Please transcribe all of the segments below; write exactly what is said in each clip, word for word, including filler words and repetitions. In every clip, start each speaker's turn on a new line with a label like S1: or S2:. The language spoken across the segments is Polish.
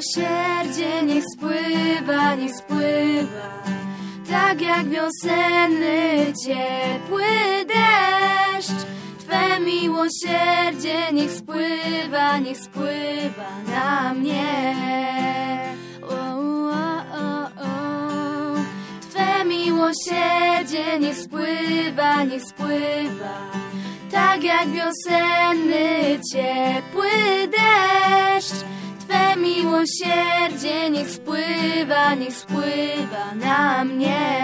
S1: miłosierdzie niech spływa, niech spływa, tak jak wiosenny ciepły deszcz. Twe miłosierdzie niech spływa, niech spływa na mnie. O, o, o, o. Twe miłosierdzie niech spływa, niech spływa, tak jak wiosenny ciepły deszcz. Twe miłosierdzie niech spływa, niech spływa na mnie.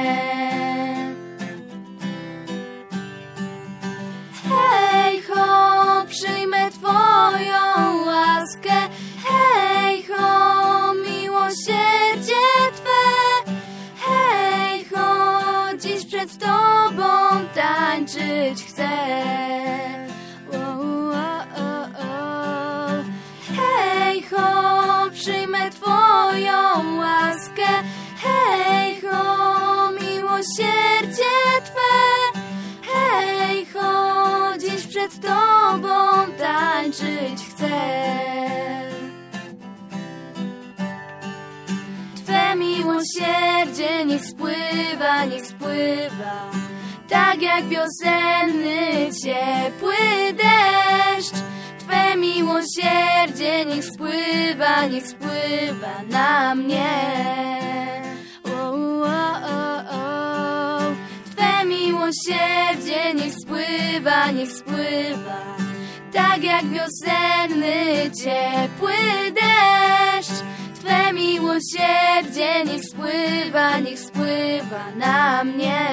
S1: Hej ho, przyjmę Twoją łaskę. Hej ho, miłosierdzie Twe. Hej ho, dziś przed Tobą tańczyć chcę. O, o, o, o. Hej ho, przyjmę Twoją łaskę. Hej ho, miłosierdzie Twe. Hej ho, dziś przed Tobą tańczyć chcę. Twe miłosierdzie niech spływa, niech spływa, tak jak wiosenny ciepły deszcz. Twe miłosierdzie niech spływa, niech spływa na mnie. O, o, o, o. Twe miłosierdzie niech spływa, niech spływa, tak jak wiosenny ciepły deszcz. Twe miłosierdzie niech spływa, niech spływa na mnie.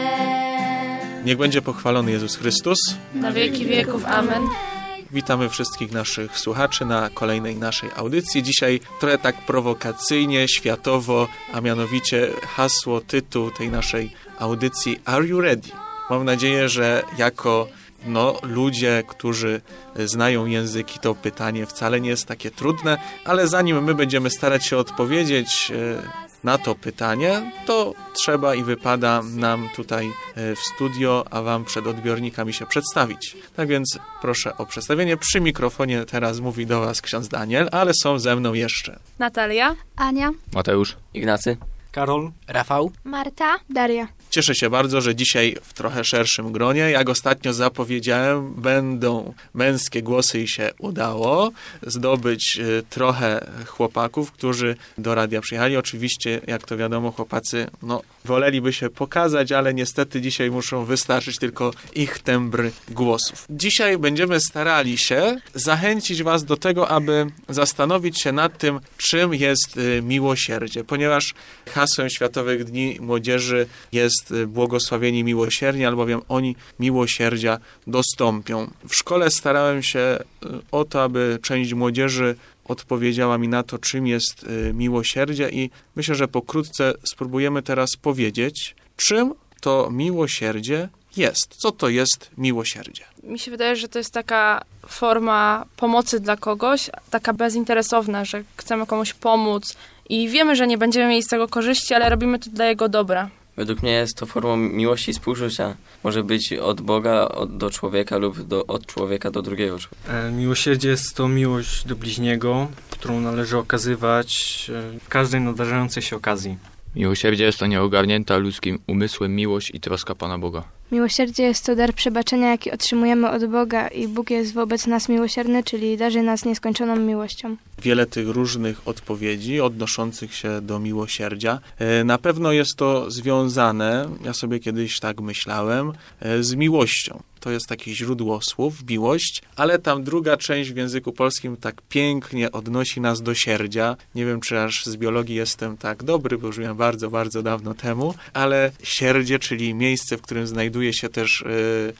S2: Niech będzie pochwalony Jezus Chrystus.
S3: Na wieki wieków. Amen.
S2: Witamy wszystkich naszych słuchaczy na kolejnej naszej audycji. Dzisiaj trochę tak prowokacyjnie, światowo, a mianowicie hasło, tytuł tej naszej audycji Are You Ready? Mam nadzieję, że jako no, ludzie, którzy znają języki, to pytanie wcale nie jest takie trudne, ale zanim my będziemy starać się odpowiedzieć na to pytanie, to trzeba i wypada nam tutaj w studio, a wam przed odbiornikami się przedstawić. Tak więc proszę o przedstawienie. Przy mikrofonie teraz mówi do was ksiądz Daniel, ale są ze mną jeszcze
S3: Natalia,
S4: Ania,
S5: Mateusz,
S6: Ignacy,
S7: Karol,
S5: Rafał,
S4: Marta, Daria.
S2: Cieszę się bardzo, że dzisiaj w trochę szerszym gronie, jak ostatnio zapowiedziałem, będą męskie głosy i się udało zdobyć trochę chłopaków, którzy do radia przyjechali. Oczywiście, jak to wiadomo, chłopacy no, woleliby się pokazać, ale niestety dzisiaj muszą wystarczyć tylko ich tembry głosów. Dzisiaj będziemy starali się zachęcić was do tego, aby zastanowić się nad tym, czym jest miłosierdzie, ponieważ hasłem Światowych Dni Młodzieży jest błogosławieni miłosierni, albowiem oni miłosierdzia dostąpią. W szkole starałem się o to, aby część młodzieży odpowiedziała mi na to, czym jest miłosierdzie i myślę, że pokrótce spróbujemy teraz powiedzieć, czym to miłosierdzie jest. Co to jest miłosierdzie?
S3: mi się wydaje, że to jest taka forma pomocy dla kogoś, taka bezinteresowna, że chcemy komuś pomóc i wiemy, że nie będziemy mieli z tego korzyści, ale robimy to dla jego dobra.
S6: Według mnie jest to formą miłości i współczucia. Może być od Boga od, do człowieka lub do, od człowieka do drugiego człowieka.
S7: Miłosierdzie jest to miłość do bliźniego, którą należy okazywać w każdej nadarzającej się okazji.
S5: Miłosierdzie jest to nieogarnięta ludzkim umysłem miłość i troska Pana Boga.
S4: Miłosierdzie jest to dar przebaczenia, jaki otrzymujemy od Boga i Bóg jest wobec nas miłosierny, czyli darzy nas nieskończoną miłością.
S2: Wiele tych różnych odpowiedzi odnoszących się do miłosierdzia. Na pewno jest to związane, ja sobie kiedyś tak myślałem, z miłością. To jest takie źródło słów, miłość, ale tam druga część w języku polskim tak pięknie odnosi nas do sierdzia. Nie wiem, czy aż z biologii jestem tak dobry, bo użyłem bardzo, bardzo dawno temu, ale sierdzie, czyli miejsce, w którym znajduje się też y,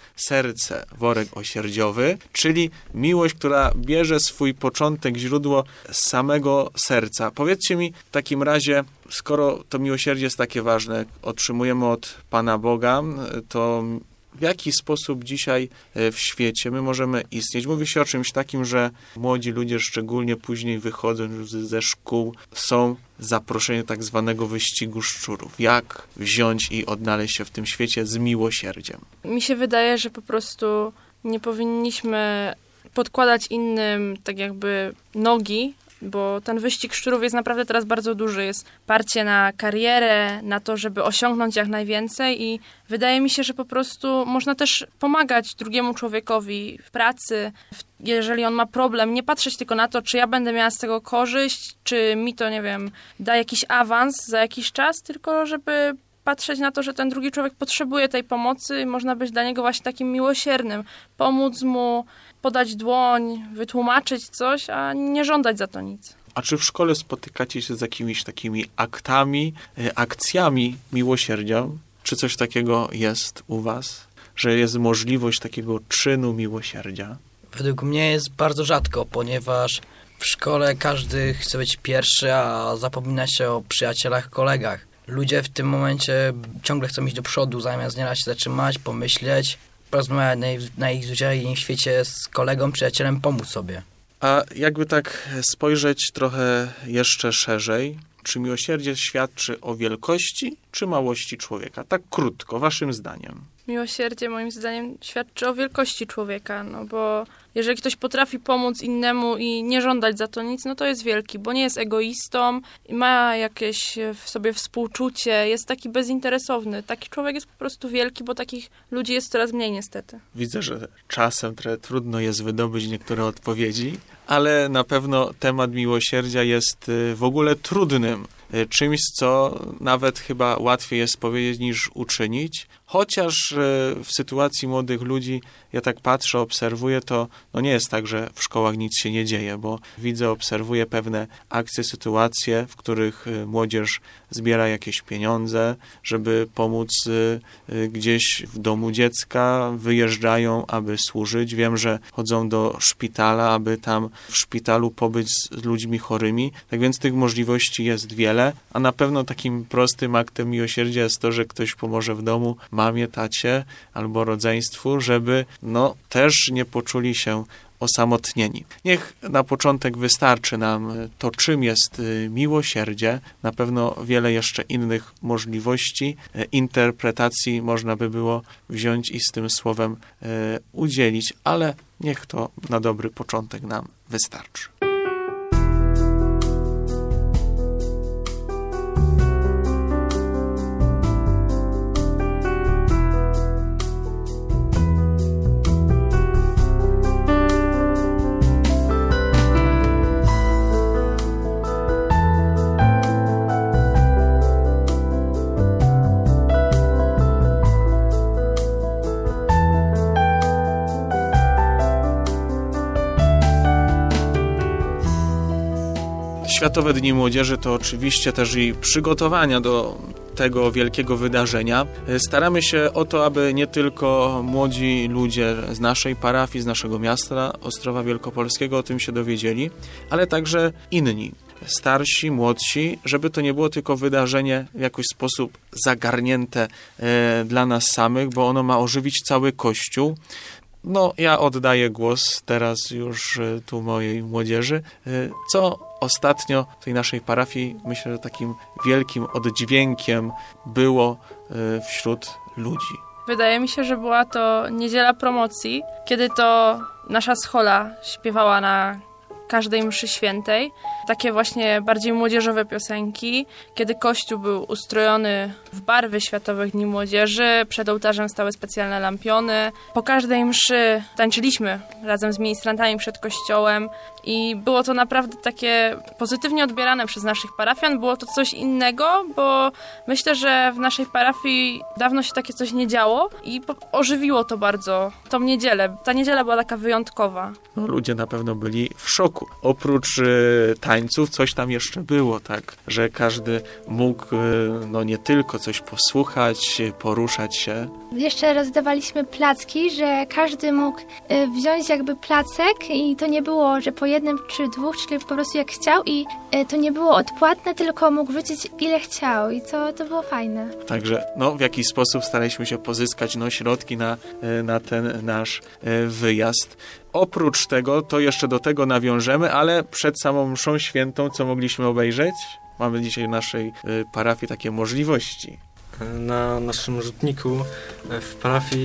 S2: serce, worek osierdziowy, czyli miłość, która bierze swój początek, źródło z samego serca. Powiedzcie mi w takim razie, skoro to miłosierdzie jest takie ważne, otrzymujemy od Pana Boga, to w jaki sposób dzisiaj w świecie my możemy istnieć? Mówi się o czymś takim, że młodzi ludzie, szczególnie później wychodząc ze szkół, są zaproszeni do tak zwanego wyścigu szczurów. Jak wziąć i odnaleźć się w tym świecie z miłosierdziem?
S3: Mi się wydaje, że po prostu nie powinniśmy podkładać innym tak jakby nogi, bo ten wyścig szczurów jest naprawdę teraz bardzo duży. Jest parcie na karierę, na to, żeby osiągnąć jak najwięcej i wydaje mi się, że po prostu można też pomagać drugiemu człowiekowi w pracy, w, jeżeli on ma problem, nie patrzeć tylko na to, czy ja będę miała z tego korzyść, czy mi to, nie wiem, da jakiś awans za jakiś czas, tylko żeby patrzeć na to, że ten drugi człowiek potrzebuje tej pomocy i można być dla niego właśnie takim miłosiernym. Pomóc mu, podać dłoń, wytłumaczyć coś, a nie żądać za to nic.
S2: A czy w szkole spotykacie się z jakimiś takimi aktami, akcjami miłosierdzia? Czy coś takiego jest u was? Że jest możliwość takiego czynu miłosierdzia?
S8: Według mnie jest bardzo rzadko, ponieważ w szkole każdy chce być pierwszy, a zapomina się o przyjacielach, kolegach. Ludzie w tym momencie ciągle chcą iść do przodu, zamiast nieraz się zatrzymać, pomyśleć, porozmawiać na, na ich zwyczajnym świecie z kolegą, przyjacielem, pomóc sobie.
S2: A jakby tak spojrzeć trochę jeszcze szerzej, czy miłosierdzie świadczy o wielkości czy małości człowieka? Tak krótko, waszym zdaniem.
S3: Miłosierdzie moim zdaniem świadczy o wielkości człowieka, no bo jeżeli ktoś potrafi pomóc innemu i nie żądać za to nic, no to jest wielki, bo nie jest egoistą, ma jakieś w sobie współczucie, jest taki bezinteresowny. Taki człowiek jest po prostu wielki, bo takich ludzi jest coraz mniej niestety.
S2: Widzę, że czasem trochę trudno jest wydobyć niektóre odpowiedzi, ale na pewno temat miłosierdzia jest w ogóle trudnym. Czymś, co nawet chyba łatwiej jest powiedzieć niż uczynić. Chociaż w sytuacji młodych ludzi, ja tak patrzę, obserwuję, to no nie jest tak, że w szkołach nic się nie dzieje, bo widzę, obserwuję pewne akcje, sytuacje, w których młodzież zbiera jakieś pieniądze, żeby pomóc gdzieś w domu dziecka, wyjeżdżają, aby służyć. Wiem, że chodzą do szpitala, aby tam w szpitalu pobyć z ludźmi chorymi. Tak więc tych możliwości jest wiele, a na pewno takim prostym aktem miłosierdzia jest to, że ktoś pomoże w domu mamie, tacie albo rodzeństwu, żeby no też nie poczuli się osamotnieni. Niech na początek wystarczy nam to, czym jest miłosierdzie. Na pewno wiele jeszcze innych możliwości, interpretacji można by było wziąć i z tym słowem udzielić, ale niech to na dobry początek nam wystarczy. Światowe Dni Młodzieży to oczywiście też i przygotowania do tego wielkiego wydarzenia. Staramy się o to, aby nie tylko młodzi ludzie z naszej parafii, z naszego miasta Ostrowa Wielkopolskiego o tym się dowiedzieli, ale także inni, starsi, młodsi, żeby to nie było tylko wydarzenie w jakiś sposób zagarnięte e, dla nas samych, bo ono ma ożywić cały Kościół. No, ja oddaję głos teraz już tu mojej młodzieży, co ostatnio w tej naszej parafii, myślę, że takim wielkim oddźwiękiem było wśród ludzi.
S3: Wydaje mi się, że była to niedziela promocji, kiedy to nasza schola śpiewała na każdej mszy świętej. Takie właśnie bardziej młodzieżowe piosenki, kiedy Kościół był ustrojony w barwy Światowych Dni Młodzieży, przed ołtarzem stały specjalne lampiony. Po każdej mszy tańczyliśmy razem z ministrantami przed kościołem i było to naprawdę takie pozytywnie odbierane przez naszych parafian. Było to coś innego, bo myślę, że w naszej parafii dawno się takie coś nie działo i ożywiło to bardzo tą niedzielę. Ta niedziela była taka wyjątkowa.
S2: No, ludzie na pewno byli w szoku. Oprócz y, tańców coś tam jeszcze było, tak, że każdy mógł y, no nie tylko coś posłuchać, poruszać się.
S9: Jeszcze rozdawaliśmy placki, że każdy mógł y, wziąć jakby placek i to nie było, że po jednym czy dwóch, czyli po prostu jak chciał i y, to nie było odpłatne, tylko mógł wrzucić ile chciał i to, to było fajne.
S2: Także no w jakiś sposób staraliśmy się pozyskać no środki na, y, na ten nasz y, wyjazd. Oprócz tego, to jeszcze do tego nawiążemy, ale przed samą mszą świętą, co mogliśmy obejrzeć? Mamy dzisiaj w naszej y, parafii takie możliwości.
S7: Na naszym rzutniku w parafii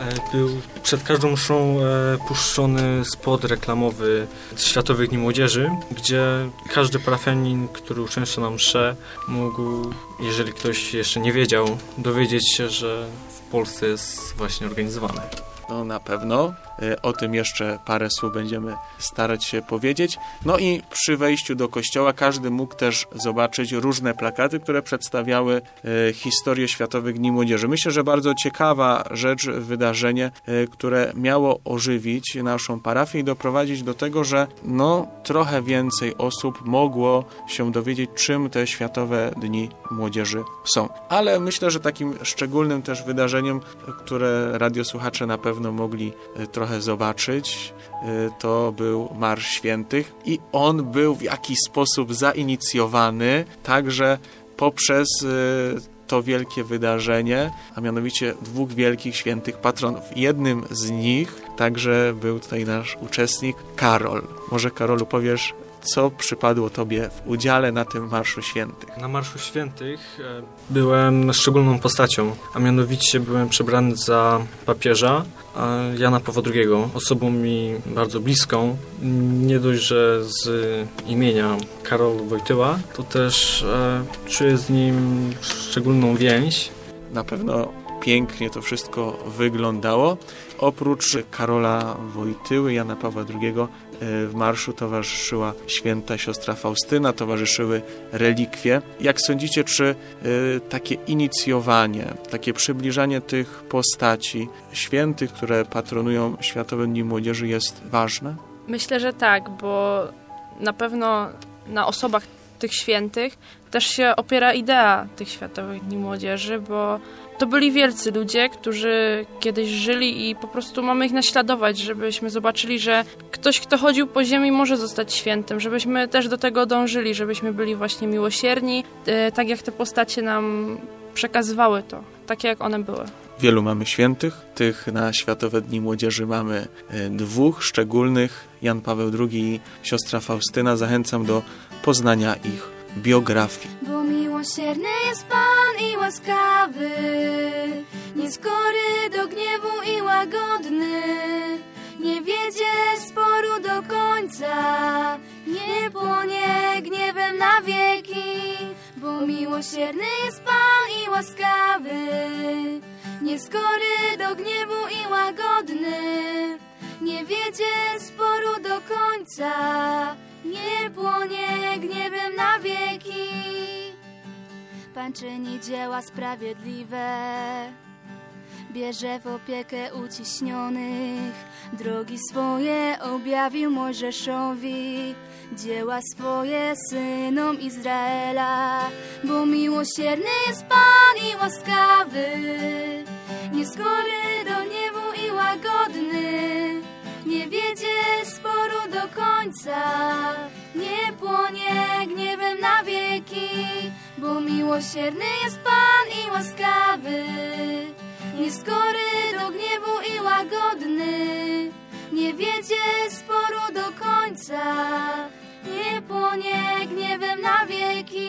S7: Był przed każdą mszą puszczony spot reklamowy Światowych Dni Młodzieży, gdzie każdy parafianin, który uczęszcza na mszę, mógł, jeżeli ktoś jeszcze nie wiedział, dowiedzieć się, że w Polsce jest właśnie organizowane.
S2: No na pewno. O tym jeszcze parę słów będziemy starać się powiedzieć. No i przy wejściu do kościoła każdy mógł też zobaczyć różne plakaty, które przedstawiały e, historię Światowych Dni Młodzieży. Myślę, że bardzo ciekawa rzecz, wydarzenie, e, które miało ożywić naszą parafię i doprowadzić do tego, że no trochę więcej osób mogło się dowiedzieć, czym te Światowe Dni Młodzieży są. Ale myślę, że takim szczególnym też wydarzeniem, które radiosłuchacze na pewno mogli e, trochę trochę zobaczyć, to był Marsz Świętych i on był w jakiś sposób zainicjowany także poprzez to wielkie wydarzenie, a mianowicie dwóch wielkich świętych patronów. Jednym z nich także był tutaj nasz uczestnik Karol. Może, Karolu, powiesz, co przypadło Tobie w udziale na tym Marszu Świętych?
S7: Na Marszu Świętych byłem szczególną postacią, a mianowicie byłem przebrany za papieża Jana Pawła drugiego, osobą mi bardzo bliską. Nie dość, że z imienia Karol Wojtyła, to też e, czuję z nim szczególną więź.
S2: Na pewno pięknie to wszystko wyglądało. Oprócz Karola Wojtyły, Jana Pawła drugiego w marszu towarzyszyła święta siostra Faustyna, towarzyszyły relikwie. Jak sądzicie, czy y, takie inicjowanie, takie przybliżanie tych postaci świętych, które patronują Światowe Dni Młodzieży, jest ważne?
S3: Myślę, że tak, bo na pewno na osobach tych świętych też się opiera idea tych Światowych Dni Młodzieży, bo to byli wielcy ludzie, którzy kiedyś żyli i po prostu mamy ich naśladować, żebyśmy zobaczyli, że ktoś, kto chodził po ziemi, może zostać świętym, żebyśmy też do tego dążyli, żebyśmy byli właśnie miłosierni, tak jak te postacie nam przekazywały to, takie jak one były.
S2: Wielu mamy świętych, tych na Światowe Dni Młodzieży mamy dwóch szczególnych, Jan Paweł drugi i siostra Faustyna. Zachęcam do poznania ich biografii.
S1: Bo miłosierny jest Pan i łaskawy, nieskory do gniewu i łagodny, nie wiedzie sporu do końca, nie płonie gniewem na wieki. Bo miłosierny jest Pan i łaskawy, nieskory do gniewu i łagodny, nie wiedzie sporu do końca, nie płonie gniewem na wieki. Pan czyni dzieła sprawiedliwe, bierze w opiekę uciśnionych, drogi swoje objawił Mojżeszowi, dzieła swoje synom Izraela. Bo miłosierny jest Pan i łaskawy, nieskory do gniewu i łagodny, nie wiedzie sporu do końca, nie płonie gniewem na wieki. Bo miłosierny jest Pan i łaskawy, nieskory do gniewu i łagodny, nie wiedzie sporu do końca, nie płonie gniewem na wieki.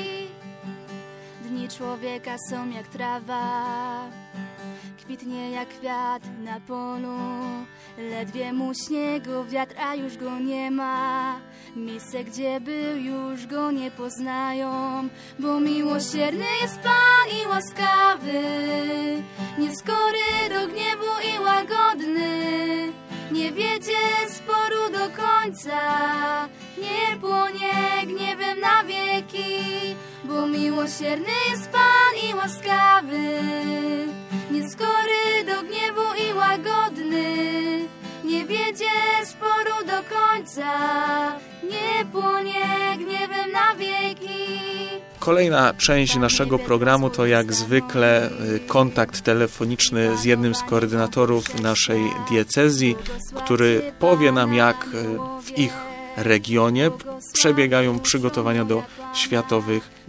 S1: Dni człowieka są jak trawa, kwitnie jak kwiat na polu, ledwie mu śniegu wiatr, a już go nie ma. Miejsce, gdzie był, już go nie poznają. Bo miłosierny jest Pan i łaskawy, nieskory do gniewu i łagodny, nie wiedzie sporu do końca, nie płonie gniewem na wieki. Bo miłosierny jest Pan i łaskawy, nieskory do gniewu i łagodny, nie wiedzie sporu do końca, nie płonie gniewem na wieki.
S2: Kolejna część naszego programu to jak zwykle kontakt telefoniczny z jednym z koordynatorów naszej diecezji, który powie nam, jak w ich regionie przebiegają przygotowania do Światowych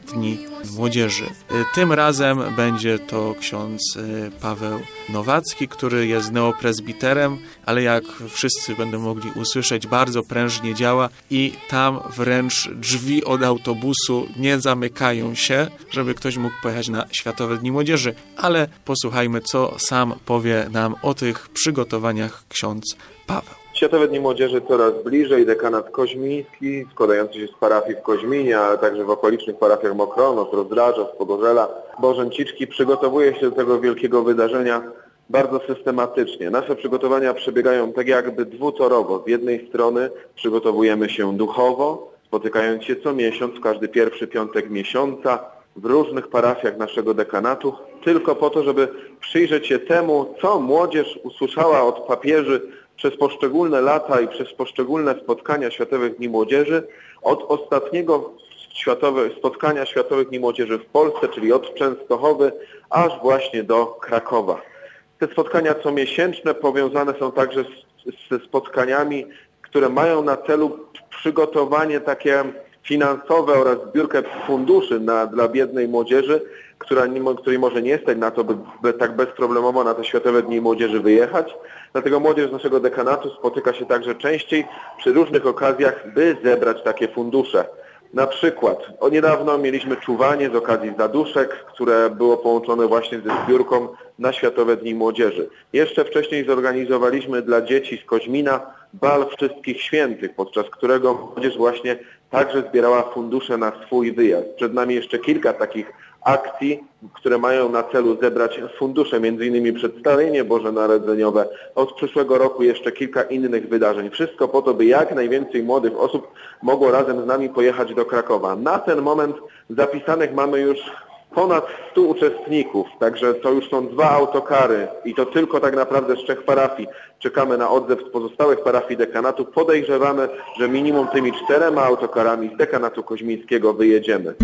S2: Dni Młodzieży. Tym razem będzie to ksiądz Paweł Nowacki, który jest neoprezbiterem, ale jak wszyscy będą mogli usłyszeć, bardzo prężnie działa i tam wręcz drzwi od autobusu nie zamykają się, żeby ktoś mógł pojechać na Światowe Dni Młodzieży. Ale posłuchajmy, co sam powie nam o tych przygotowaniach ksiądz Paweł.
S10: Światowe Dni Młodzieży coraz bliżej. Dekanat koźmiński, składający się z parafii w Koźminie, ale także w okolicznych parafiach Mokronos, Rozdraża, Pogorzela, Bożęciczki przygotowuje się do tego wielkiego wydarzenia bardzo systematycznie. Nasze przygotowania przebiegają tak jakby dwutorowo. Z jednej strony przygotowujemy się duchowo, spotykając się co miesiąc, w każdy pierwszy piątek miesiąca, w różnych parafiach naszego dekanatu, tylko po to, żeby przyjrzeć się temu, co młodzież usłyszała od papieży przez poszczególne lata i przez poszczególne spotkania Światowych Dni Młodzieży, od ostatniego światowe, spotkania Światowych Dni Młodzieży w Polsce, czyli od Częstochowy, aż właśnie do Krakowa. Te spotkania comiesięczne powiązane są także ze spotkaniami, które mają na celu przygotowanie takie finansowe oraz zbiórkę funduszy na, dla biednej młodzieży, która nie, której może nie stać na to, by, by tak bezproblemowo na te Światowe Dni Młodzieży wyjechać. Dlatego młodzież z naszego dekanatu spotyka się także częściej przy różnych okazjach, by zebrać takie fundusze. Na przykład o niedawno mieliśmy czuwanie z okazji zaduszek, które było połączone właśnie ze zbiórką na Światowe Dni Młodzieży. Jeszcze wcześniej zorganizowaliśmy dla dzieci z Koźmina bal Wszystkich Świętych, podczas którego młodzież właśnie także zbierała fundusze na swój wyjazd. Przed nami jeszcze kilka takich akcji, które mają na celu zebrać fundusze, między innymi przedstawienie bożonarodzeniowe. Od przyszłego roku jeszcze kilka innych wydarzeń. Wszystko po to, by jak najwięcej młodych osób mogło razem z nami pojechać do Krakowa. Na ten moment zapisanych mamy już ponad stu uczestników, także to już są dwa autokary i to tylko tak naprawdę z trzech parafii. Czekamy na odzew z pozostałych parafii dekanatu. Podejrzewamy, że minimum tymi czterema autokarami z dekanatu koźmińskiego wyjedziemy.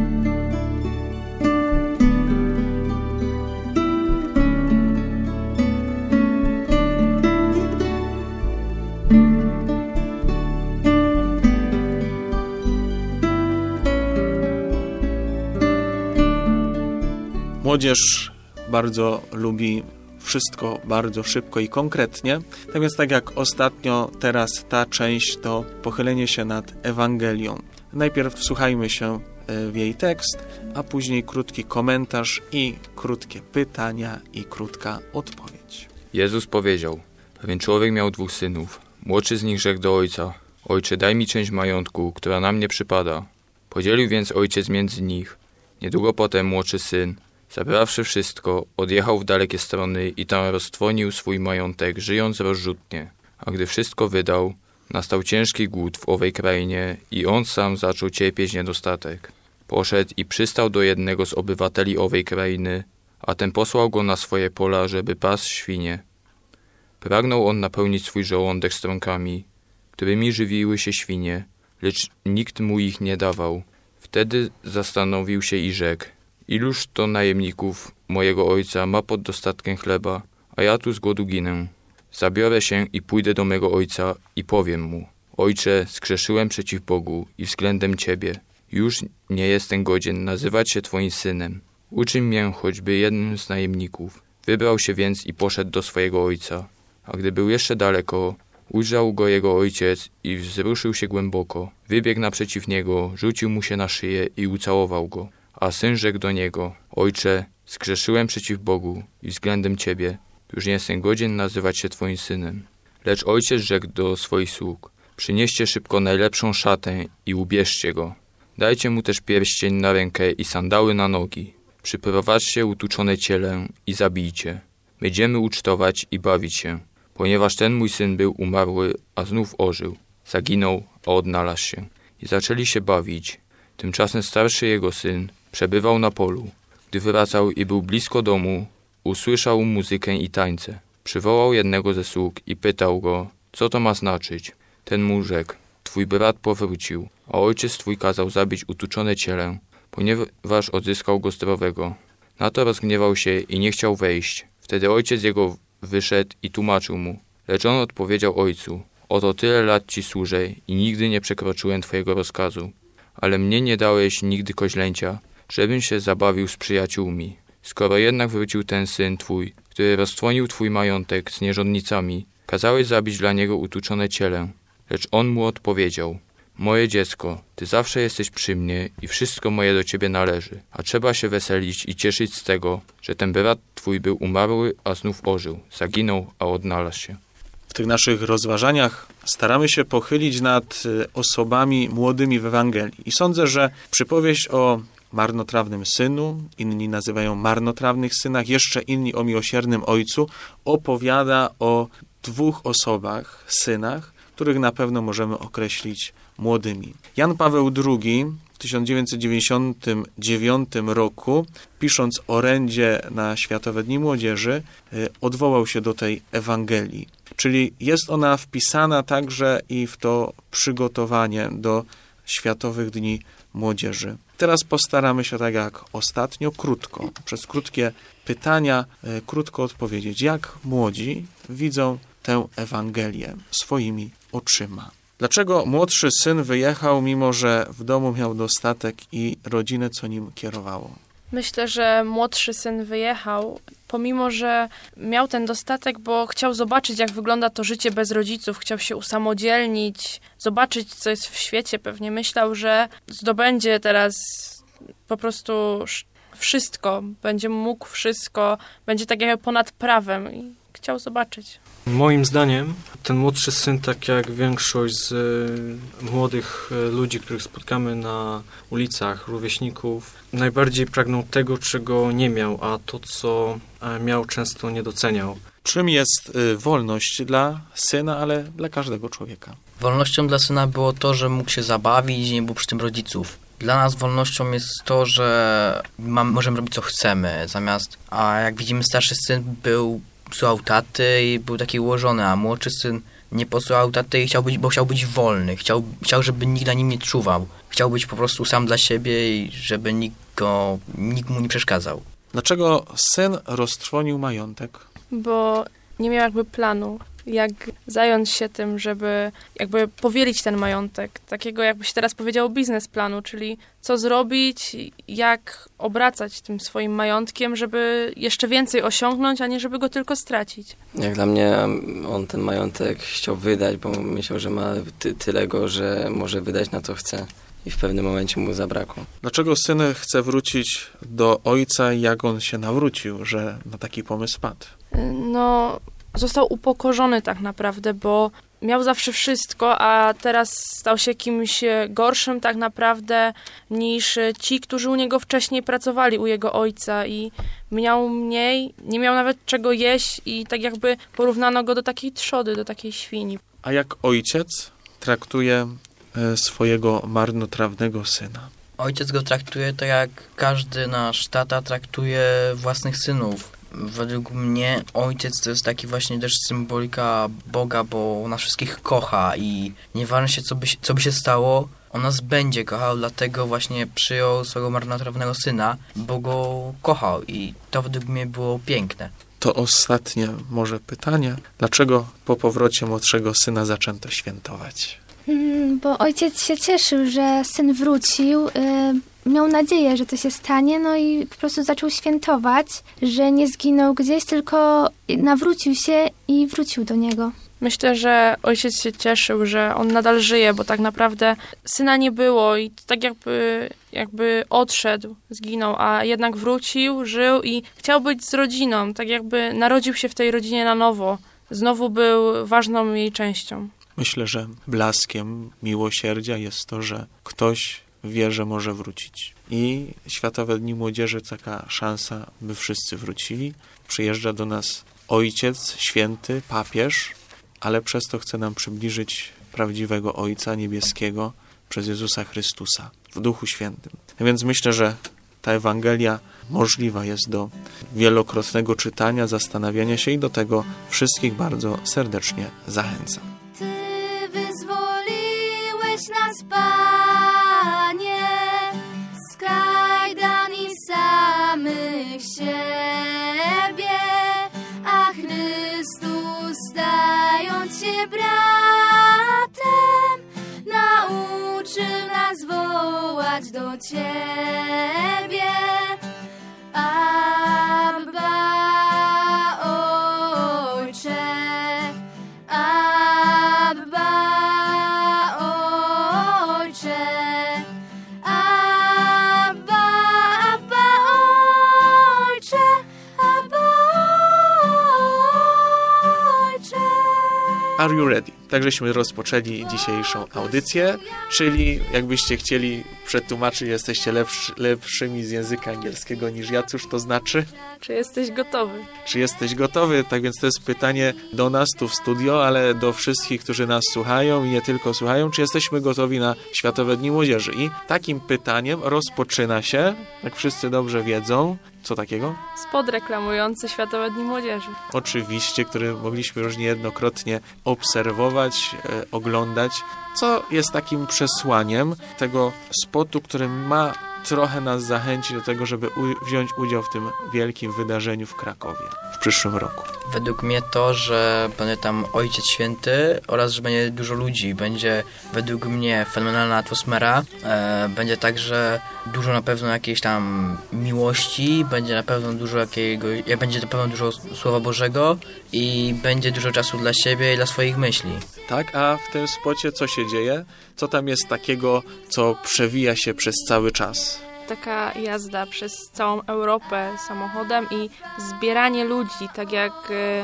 S2: Młodzież bardzo lubi wszystko bardzo szybko i konkretnie. Natomiast tak jak ostatnio, teraz ta część to pochylenie się nad Ewangelią. Najpierw wsłuchajmy się w jej tekst, a później krótki komentarz i krótkie pytania i krótka odpowiedź.
S5: Jezus powiedział: pewien człowiek miał dwóch synów. Młodszy z nich rzekł do ojca: ojcze, daj mi część majątku, która na mnie przypada. Podzielił więc ojciec między nich. Niedługo potem młodszy syn, zabrawszy wszystko, odjechał w dalekie strony i tam roztrwonił swój majątek, żyjąc rozrzutnie. A gdy wszystko wydał, nastał ciężki głód w owej krainie i on sam zaczął cierpieć niedostatek. Poszedł i przystał do jednego z obywateli owej krainy, a ten posłał go na swoje pola, żeby pasł świnie. Pragnął on napełnić swój żołądek stronkami, którymi żywiły się świnie, lecz nikt mu ich nie dawał. Wtedy zastanowił się i rzekł: iluż to najemników mojego ojca ma pod dostatkiem chleba, a ja tu z głodu ginę. Zabiorę się i pójdę do mego ojca i powiem mu: ojcze, zgrzeszyłem przeciw Bogu i względem ciebie. Już nie jestem godzien nazywać się twoim synem. Uczyń mię choćby jednym z najemników. Wybrał się więc i poszedł do swojego ojca. A gdy był jeszcze daleko, ujrzał go jego ojciec i wzruszył się głęboko. Wybiegł naprzeciw niego, rzucił mu się na szyję i ucałował go. A syn rzekł do niego: ojcze, zgrzeszyłem przeciw Bogu i względem ciebie. Już nie jestem godzien nazywać się twoim synem. Lecz ojciec rzekł do swoich sług: przynieście szybko najlepszą szatę i ubierzcie go. Dajcie mu też pierścień na rękę i sandały na nogi. Przyprowadźcie utuczone ciele i zabijcie. Będziemy ucztować i bawić się, ponieważ ten mój syn był umarły, a znów ożył. Zaginął, a odnalazł się. I zaczęli się bawić. Tymczasem starszy jego syn przebywał na polu. Gdy wracał i był blisko domu, usłyszał muzykę i tańce. Przywołał jednego ze sług i pytał go, co to ma znaczyć. Ten mu rzekł: twój brat powrócił, a ojciec twój kazał zabić utuczone ciele, ponieważ odzyskał go zdrowego. Na to rozgniewał się i nie chciał wejść. Wtedy ojciec jego wyszedł i tłumaczył mu. Lecz on odpowiedział ojcu: oto tyle lat ci służę i nigdy nie przekroczyłem twojego rozkazu. ale mnie nie dałeś nigdy koźlęcia, żebym się zabawił z przyjaciółmi. Skoro jednak wrócił ten syn twój, który roztrwonił twój majątek z nierządnicami, kazałeś zabić dla niego utuczone cielę. Lecz on mu odpowiedział: moje dziecko, ty zawsze jesteś przy mnie i wszystko moje do ciebie należy, a trzeba się weselić i cieszyć z tego, że ten brat twój był umarły, a znów ożył, zaginął, a odnalazł się.
S2: W tych naszych rozważaniach staramy się pochylić nad osobami młodymi w Ewangelii. I sądzę, że przypowieść o marnotrawnym synu, inni nazywają marnotrawnych synach, jeszcze inni o miłosiernym ojcu, opowiada o dwóch osobach, synach, których na pewno możemy określić młodymi. Jan Paweł drugi w tysiąc dziewięćset dziewięćdziesiątym dziewiątym roku, pisząc orędzie na Światowe Dni Młodzieży, odwołał się do tej Ewangelii. Czyli jest ona wpisana także i w to przygotowanie do Światowych Dni Młodzieży. Teraz postaramy się, tak jak ostatnio, krótko, przez krótkie pytania, e, krótko odpowiedzieć, jak młodzi widzą tę Ewangelię swoimi oczyma. Dlaczego młodszy syn wyjechał, mimo że w domu miał dostatek i rodzinę, co nim kierowało?
S3: Myślę, że młodszy syn wyjechał, pomimo że miał ten dostatek, bo chciał zobaczyć, jak wygląda to życie bez rodziców, chciał się usamodzielnić, zobaczyć, co jest w świecie. Pewnie myślał, że zdobędzie teraz po prostu wszystko, będzie mógł wszystko, będzie tak jakby ponad prawem i chciał zobaczyć.
S7: Moim zdaniem ten młodszy syn, tak jak większość z y, młodych y, ludzi, których spotkamy na ulicach, rówieśników, najbardziej pragnął tego, czego nie miał, a to, co y, miał, często nie doceniał.
S2: Czym jest y, wolność dla syna, ale dla każdego człowieka?
S8: Wolnością dla syna było to, że mógł się zabawić i nie był przy tym rodziców. Dla nas wolnością jest to, że mam, możemy robić, co chcemy, zamiast, a jak widzimy, starszy syn był posłuchał taty i był taki ułożony, a młodszy syn nie posłuchał taty i chciał być, bo chciał być wolny. Chciał, chciał, żeby nikt na nim nie czuwał. Chciał być po prostu sam dla siebie i żeby nikt, go, nikt mu nie przeszkadzał.
S2: Dlaczego syn roztrwonił majątek?
S3: Bo nie miał jakby planu, jak zająć się tym, żeby jakby powielić ten majątek. Takiego, jakby się teraz powiedziało, biznesplanu, czyli co zrobić, jak obracać tym swoim majątkiem, żeby jeszcze więcej osiągnąć, a nie żeby go tylko stracić.
S6: Jak dla mnie on ten majątek chciał wydać, bo myślał, że ma ty- tyle go, że może wydać na co chce. I w pewnym momencie mu zabrakło.
S2: Dlaczego syn chce wrócić do ojca, jak on się nawrócił, że na taki pomysł padł?
S3: No, został upokorzony tak naprawdę, bo miał zawsze wszystko, a teraz stał się kimś gorszym tak naprawdę niż ci, którzy u niego wcześniej pracowali, u jego ojca, i miał mniej, nie miał nawet czego jeść i tak jakby porównano go do takiej trzody, do takiej świni.
S2: A jak ojciec traktuje swojego marnotrawnego syna?
S8: Ojciec go traktuje tak, jak każdy nasz tata traktuje własnych synów. Według mnie ojciec to jest taki właśnie też symbolika Boga, bo nas wszystkich kocha i nieważne się, co by, co by się stało, on nas będzie kochał, dlatego właśnie przyjął swojego marnotrawnego syna, bo go kochał i to według mnie było piękne.
S2: To ostatnie może pytanie. Dlaczego po powrocie młodszego syna zaczęto świętować?
S9: Hmm, bo ojciec się cieszył, że syn wrócił, yy, miał nadzieję, że to się stanie, no i po prostu zaczął świętować, że nie zginął gdzieś, tylko nawrócił się i wrócił do niego.
S3: Myślę, że ojciec się cieszył, że on nadal żyje, bo tak naprawdę syna nie było i tak jakby, jakby odszedł, zginął, a jednak wrócił, żył i chciał być z rodziną, tak jakby narodził się w tej rodzinie na nowo. Znowu był ważną jej częścią.
S2: Myślę, że blaskiem miłosierdzia jest to, że ktoś wie, że może wrócić. I Światowe Dni Młodzieży taka szansa, by wszyscy wrócili. Przyjeżdża do nas Ojciec Święty, papież, ale przez to chce nam przybliżyć prawdziwego Ojca Niebieskiego przez Jezusa Chrystusa w Duchu Świętym. A więc myślę, że ta Ewangelia możliwa jest do wielokrotnego czytania, zastanawiania się i do tego wszystkich bardzo serdecznie zachęcam.
S1: Nas, Panie, z kajdan i samych siebie, a Chrystus, stając się bratem, nauczył nas wołać. wołać do Ciebie. Abba, Ojcze, Abba, Ojcze, Abba, Abba, Ojcze, Abba, Ojcze.
S2: Are you ready? Tak żeśmy rozpoczęli dzisiejszą audycję, czyli jakbyście chcieli przetłumaczyć, jesteście lepszy, lepszymi z języka angielskiego niż ja, cóż to znaczy?
S3: Czy jesteś gotowy?
S2: Czy jesteś gotowy? Tak więc to jest pytanie do nas tu w studio, ale do wszystkich, którzy nas słuchają i nie tylko słuchają, czy jesteśmy gotowi na Światowe Dni Młodzieży? I takim pytaniem rozpoczyna się, jak wszyscy dobrze wiedzą, co takiego?
S3: Spot reklamujący Światowe Dni Młodzieży.
S2: Oczywiście, który mogliśmy już niejednokrotnie obserwować, e, oglądać, co jest takim przesłaniem tego spotu, który ma trochę nas zachęcić do tego, żeby u- wziąć udział w tym wielkim wydarzeniu w Krakowie w przyszłym roku.
S8: Według mnie to, że będzie tam Ojciec Święty oraz, że będzie dużo ludzi. Będzie według mnie fenomenalna atmosfera. E, będzie także dużo na pewno jakiejś tam miłości, będzie na pewno dużo jakiegoś, będzie na pewno dużo Słowa Bożego i będzie dużo czasu dla siebie i dla swoich myśli.
S2: Tak, a w tym spocie co się dzieje? Co tam jest takiego, co przewija się przez cały czas?
S3: Taka jazda przez całą Europę samochodem i zbieranie ludzi, tak jak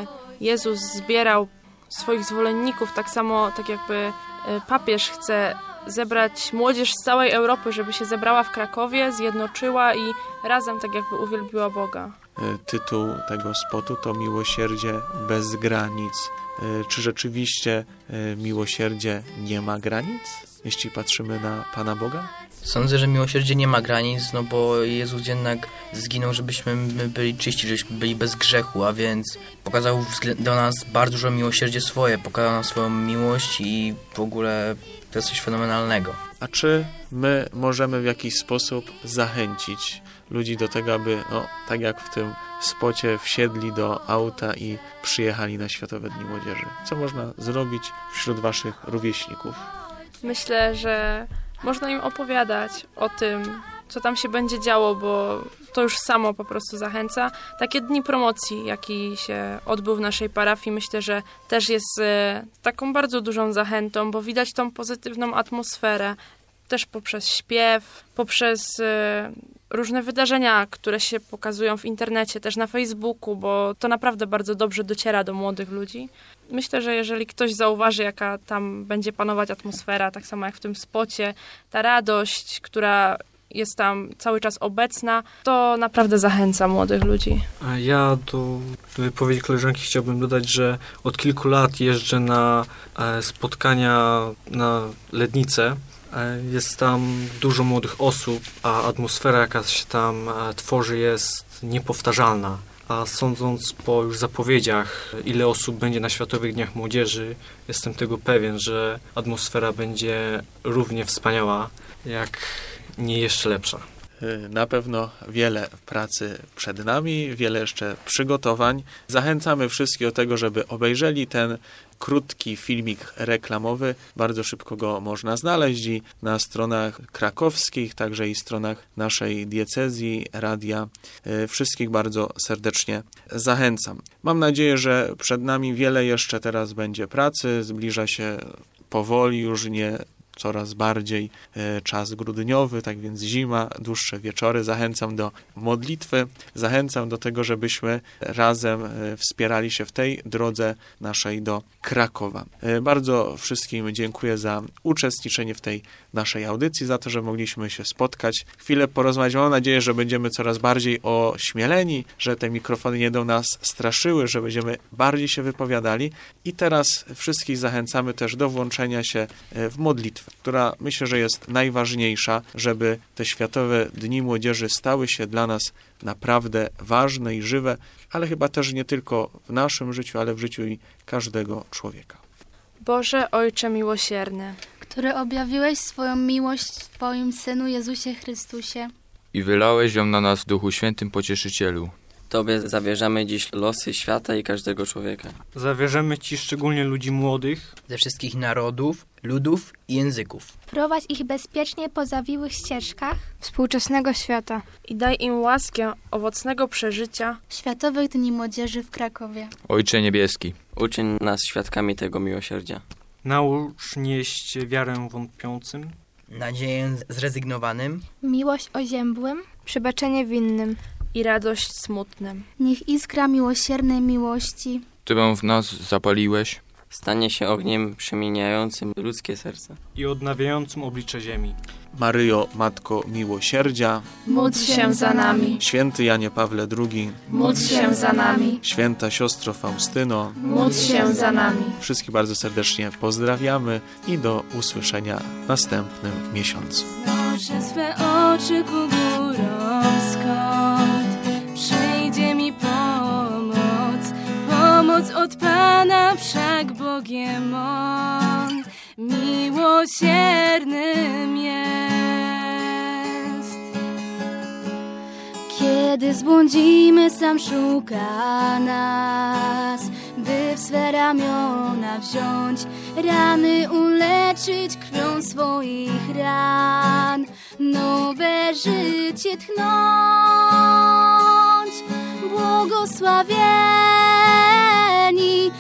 S3: Jezus zbierał swoich zwolenników, tak samo tak jakby papież chce zebrać młodzież z całej Europy, żeby się zebrała w Krakowie, zjednoczyła i razem tak jakby uwielbiła Boga.
S2: Tytuł tego spotu to Miłosierdzie bez granic. Czy rzeczywiście miłosierdzie nie ma granic, jeśli patrzymy na Pana Boga?
S8: Sądzę, że miłosierdzie nie ma granic, no bo Jezus jednak zginął, żebyśmy my byli czyści, żebyśmy byli bez grzechu, a więc pokazał do nas bardzo dużo miłosierdzie swoje, pokazał nam swoją miłość i w ogóle to jest coś fenomenalnego.
S2: A czy my możemy w jakiś sposób zachęcić ludzi do tego, aby, no, tak jak w tym spocie, wsiedli do auta i przyjechali na Światowe Dni Młodzieży? Co można zrobić wśród waszych rówieśników?
S3: Myślę, że można im opowiadać o tym, co tam się będzie działo, bo to już samo po prostu zachęca. Takie dni promocji, jaki się odbył w naszej parafii, myślę, że też jest e, taką bardzo dużą zachętą, bo widać tą pozytywną atmosferę, też poprzez śpiew, poprzez e, różne wydarzenia, które się pokazują w internecie, też na Facebooku, bo to naprawdę bardzo dobrze dociera do młodych ludzi. Myślę, że jeżeli ktoś zauważy, jaka tam będzie panować atmosfera, tak samo jak w tym spocie, ta radość, która jest tam cały czas obecna, to naprawdę zachęca młodych ludzi.
S7: A ja do wypowiedzi koleżanki chciałbym dodać, że od kilku lat jeżdżę na spotkania na Lednice. Jest tam dużo młodych osób, a atmosfera, jaka się tam tworzy, jest niepowtarzalna. A sądząc po już zapowiedziach, ile osób będzie na Światowych Dniach Młodzieży, jestem tego pewien, że atmosfera będzie równie wspaniała, jak nie jeszcze lepsza.
S2: Na pewno wiele pracy przed nami, wiele jeszcze przygotowań. Zachęcamy wszystkich do tego, żeby obejrzeli ten krótki filmik reklamowy. Bardzo szybko go można znaleźć i na stronach krakowskich, także i stronach naszej diecezji, radia. Wszystkich bardzo serdecznie zachęcam. Mam nadzieję, że przed nami wiele jeszcze teraz będzie pracy. Zbliża się powoli, już nie coraz bardziej e, czas grudniowy, tak więc zima, dłuższe wieczory. Zachęcam do modlitwy, zachęcam do tego, żebyśmy razem e, wspierali się w tej drodze naszej do Krakowa. E, bardzo wszystkim dziękuję za uczestniczenie w tej naszej audycji, za to, że mogliśmy się spotkać, chwilę porozmawiać. Mam nadzieję, że będziemy coraz bardziej ośmieleni, że te mikrofony nie będą nas straszyły, że będziemy bardziej się wypowiadali i teraz wszystkich zachęcamy też do włączenia się w modlitwę, która myślę, że jest najważniejsza, żeby te Światowe Dni Młodzieży stały się dla nas naprawdę ważne i żywe, ale chyba też nie tylko w naszym życiu, ale w życiu i każdego człowieka.
S3: Boże Ojcze miłosierny,
S1: który objawiłeś swoją miłość w Twoim Synu Jezusie Chrystusie
S5: i wylałeś ją na nas w Duchu Świętym Pocieszycielu.
S6: Tobie zawierzamy dziś losy świata i każdego człowieka.
S7: Zawierzamy Ci szczególnie ludzi młodych,
S8: ze wszystkich narodów, ludów i języków.
S9: Prowadź ich bezpiecznie po zawiłych ścieżkach
S4: współczesnego świata
S3: i daj im łaskę owocnego przeżycia
S1: Światowych Dni Młodzieży w Krakowie.
S5: Ojcze Niebieski,
S6: Uczyń nas świadkami tego miłosierdzia.
S7: naucz nieść wiarę wątpiącym,
S8: Nadzieję zrezygnowanym,
S9: miłość oziębłym,
S4: przebaczenie winnym
S3: i radość smutnym.
S1: Niech iskra miłosiernej miłości
S5: którą w nas zapaliłeś,
S6: Stanie się ogniem przemieniającym ludzkie serce.
S7: i odnawiającym oblicze ziemi.
S2: Maryjo, Matko Miłosierdzia,
S3: Módl się za nami.
S2: święty Janie Pawle drugi,
S3: Módl się za nami.
S2: święta siostro Faustyno,
S3: Módl się za nami.
S2: wszystkich bardzo serdecznie pozdrawiamy i do usłyszenia w następnym miesiącu.
S1: Znoszę swe oczy ku górom, skąd przyjdzie mi pomoc. Pomoc od Pana, wszak Bogiem On miłosiernym jest. Kiedy zbłądzimy, sam szuka nas, by w swe ramiona wziąć, rany uleczyć krwią swoich ran, nowe życie tchnąć. Błogosławieni,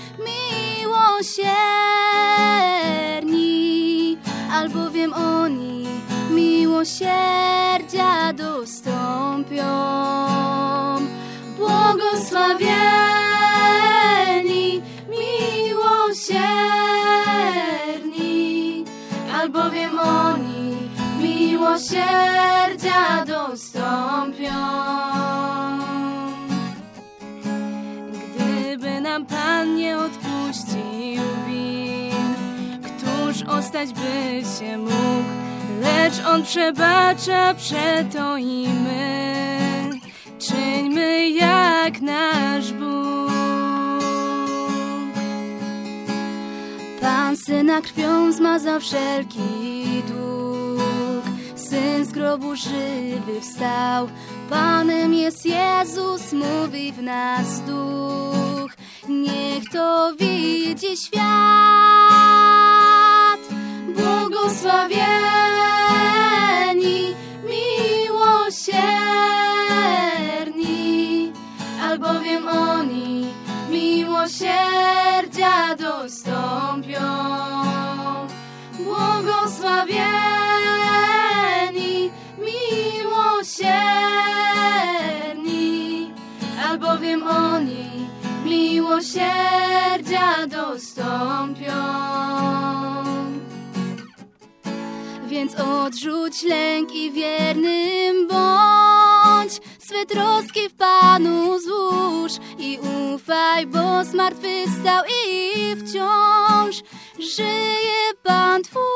S1: miłosierni, albowiem oni miłosierdzia dostąpią. Błogosławieni, miłosierni, albowiem oni miłosierdzia dostąpią. Gdyby nam Pan nie odpuścił win, któż ostać by się mógł? Lecz On przebacza, przeto i my czyńmy jak nasz Bóg. Pan Syna krwią zmazał wszelki dług, Syn z grobu żywy wstał, Panem jest Jezus, mówi w nas Duch. Niech to widzi świat. Błogosławieni, miłosierni, albowiem oni miłosierdzia dostąpią. Błogosławieni, miłosierni, albowiem oni miłosierdzia dostąpią. Więc odrzuć lęk i wiernym bądź, swe troski w Panu złóż i ufaj, bo zmartwychwstał i wciąż żyje Pan Twój.